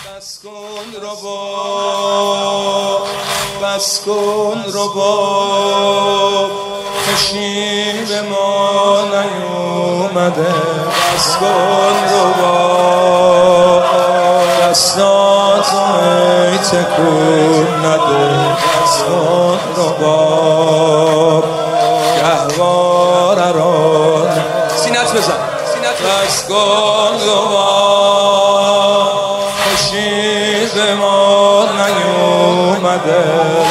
بس کن رباب، بس کن رباب، خوشی به ما نیومده. بس کن رباب، دستاتو ای تکون نده. بس کن رباب، گهواره را سینت بزن. بس کن رباب، خوشی به ما نیومده.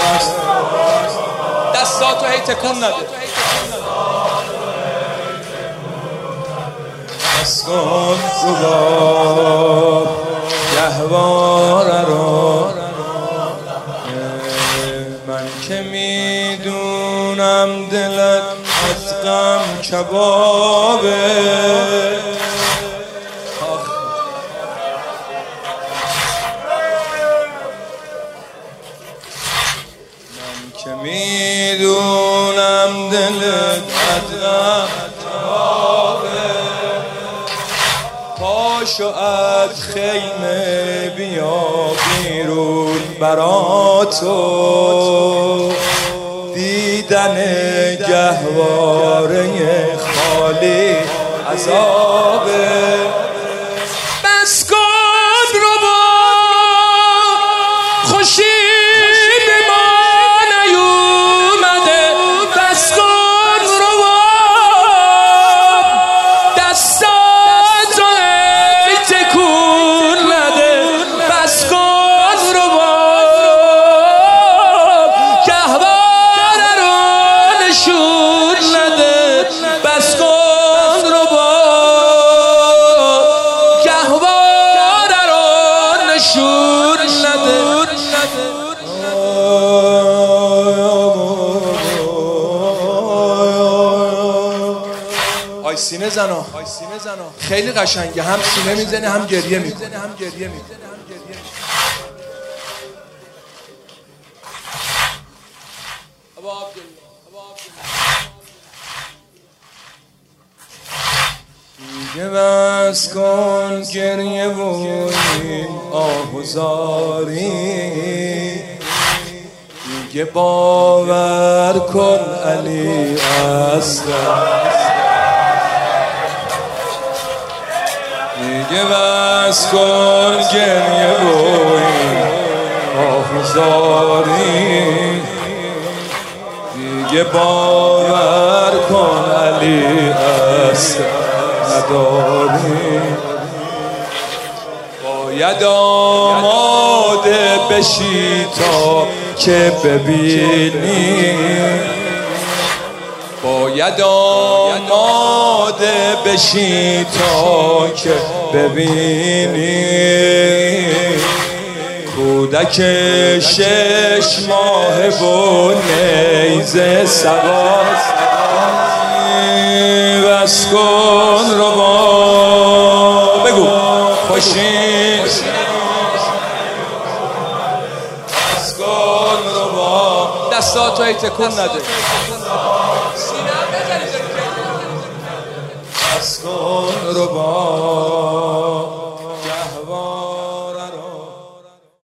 دستاتو هی تکون نده. بس کن رباب، گهواره را. من که میدونم دلت از غم کبابه، من که میدونم دلت از غم کبابه. پاشو از خیمه بیا بیرون برا تو، دیدن گهواره خالی عذابه. بس کن رباب، خوشی به ما نیومده. بس کن رباب، دستاتو ای تکون نده. بس کن رباب، گهواره رو نشون نده. بس کن رباب، گهواره رو نشون نده. آی سینه زنا، خیلی قشنگه، هم سینه میزنه هم گریه میکنه. دیگه بس کن گریه و این آهوزاری، دیگه باور کن علی اصغر. دیگه بس کن گریه و این آهوزاری، دیگه باور کن علی اصغر نداری. باید آماده بشی تا که ببینی، باید آماده بشی تا که ببینی. کودک 6 ماه و نیزه سواست. بس کن رباب، بگو خوشی. بس کن رباب، دستاتو ای تکون نده. بس کن رباب،